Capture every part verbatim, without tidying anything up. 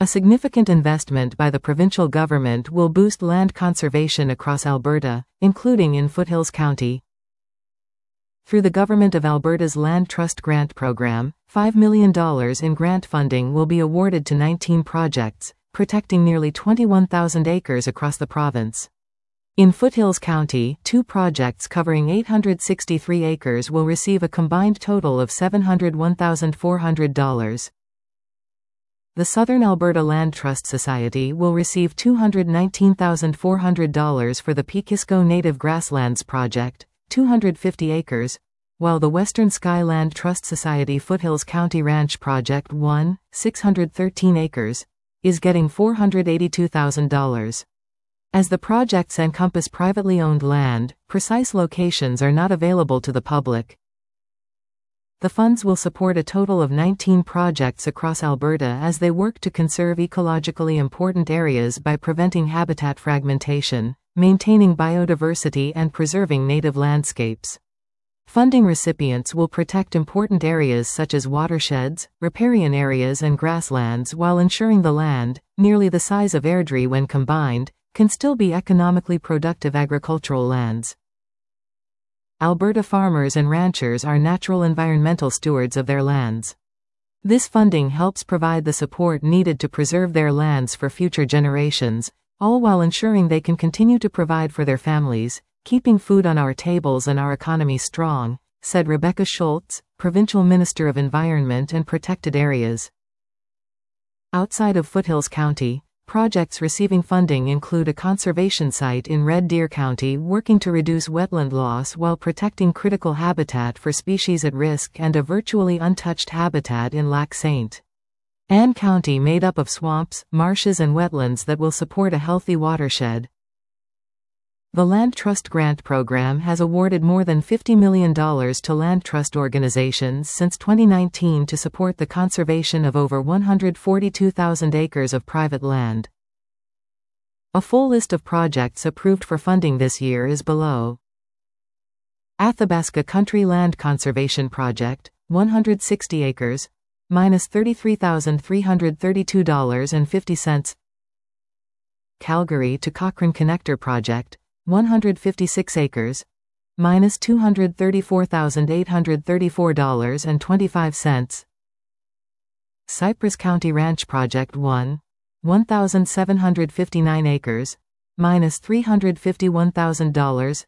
A significant investment by the provincial government will boost land conservation across Alberta, including in Foothills County. Through the Government of Alberta's Land Trust Grant Program, five million dollars in grant funding will be awarded to nineteen projects, protecting nearly twenty-one thousand acres across the province. In Foothills County, two projects covering eight hundred sixty-three acres will receive a combined total of seven hundred one thousand four hundred dollars. The Southern Alberta Land Trust Society will receive two hundred nineteen thousand four hundred dollars for the Pekisko Native Grasslands Project, two hundred fifty acres, while the Western Sky Land Trust Society Foothills County Ranch Project one, six hundred thirteen acres, is getting four hundred eighty-two thousand dollars. As the projects encompass privately owned land, precise locations are not available to the public. The funds will support a total of nineteen projects across Alberta as they work to conserve ecologically important areas by preventing habitat fragmentation, maintaining biodiversity and preserving native landscapes. Funding recipients will protect important areas such as watersheds, riparian areas and grasslands while ensuring the land, nearly the size of Airdrie when combined, can still be economically productive agricultural lands. Alberta farmers and ranchers are natural environmental stewards of their lands. This funding helps provide the support needed to preserve their lands for future generations, all while ensuring they can continue to provide for their families, keeping food on our tables and our economy strong, said Rebecca Schultz, Provincial Minister of Environment and Protected Areas. Outside of Foothills County, projects receiving funding include a conservation site in Red Deer County working to reduce wetland loss while protecting critical habitat for species at risk and a virtually untouched habitat in Lac Saint Anne County made up of swamps, marshes and wetlands that will support a healthy watershed. The Land Trust Grant Program has awarded more than fifty million dollars to land trust organizations since twenty nineteen to support the conservation of over one hundred forty-two thousand acres of private land. A full list of projects approved for funding this year is below. Athabasca Country Land Conservation Project, one hundred sixty acres, minus thirty-three thousand three hundred thirty-two dollars and fifty cents. Calgary to Cochrane Connector Project, one hundred fifty-six acres, minus two hundred thirty-four thousand eight hundred thirty-four dollars and twenty-five cents. Cypress County Ranch Project one, one thousand seven hundred fifty-nine acres, minus three hundred fifty-one thousand dollars.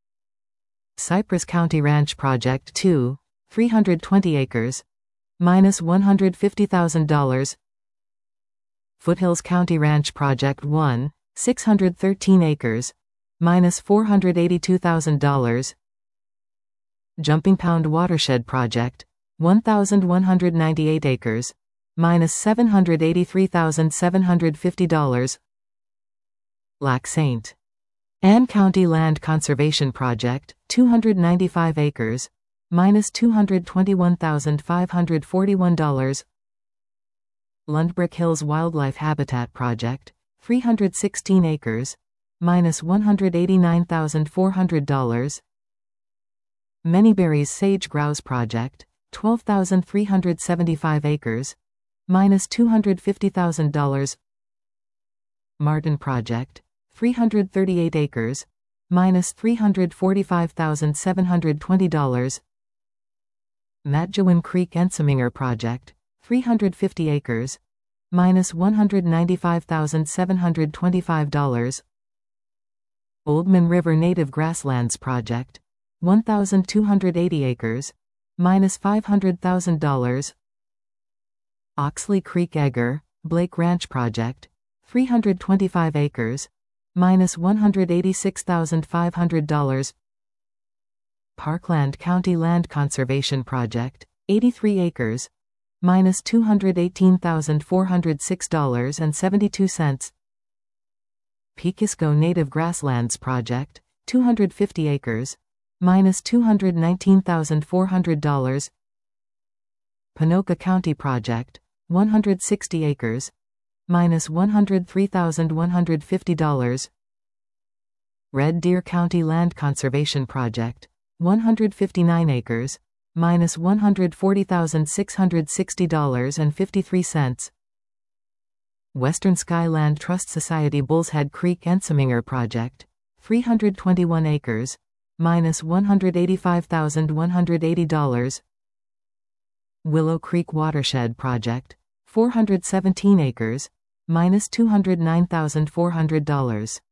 Cypress County Ranch Project two, three hundred twenty acres, minus one hundred fifty thousand dollars. Foothills County Ranch Project one, six hundred thirteen acres, minus four hundred eighty-two thousand dollars. Jumping Pound Watershed Project, one thousand one hundred ninety-eight acres, minus seven hundred eighty-three thousand seven hundred fifty dollars. Lac Saint Anne County Land Conservation Project, two hundred ninety-five acres, minus two hundred twenty-one thousand five hundred forty-one dollars. Lundbrook Hills Wildlife Habitat Project, three hundred sixteen acres, minus one hundred eighty-nine thousand four hundred dollars. Manyberry's Sage Grouse Project, twelve thousand three hundred seventy-five acres, minus two hundred fifty thousand dollars. Martin Project, three hundred thirty-eight acres, minus three hundred forty-five thousand seven hundred twenty dollars. Matjewin Creek Enseminger Project, three hundred fifty acres, minus one hundred ninety-five thousand seven hundred twenty-five dollars. Oldman River Native Grasslands Project, one thousand two hundred eighty acres, minus five hundred thousand dollars. Oxley Creek Egger, Blake Ranch Project, three hundred twenty-five acres, minus one hundred eighty-six thousand five hundred dollars. Parkland County Land Conservation Project, eighty-three acres, minus two hundred eighteen thousand four hundred six dollars and seventy-two cents. Pekisko Native Grasslands Project, two hundred fifty acres, minus two hundred nineteen thousand four hundred dollars. Ponoka County Project, one hundred sixty acres, minus one hundred three thousand one hundred fifty dollars. Red Deer County Land Conservation Project, one hundred fifty-nine acres, minus one hundred forty thousand six hundred sixty dollars and fifty-three cents. Western Skyland Trust Society Bulls Head Creek Enseminger Project, three hundred twenty-one acres, minus one hundred eighty-five thousand one hundred eighty dollars. Willow Creek Watershed Project, four hundred seventeen acres, minus two hundred nine thousand four hundred dollars.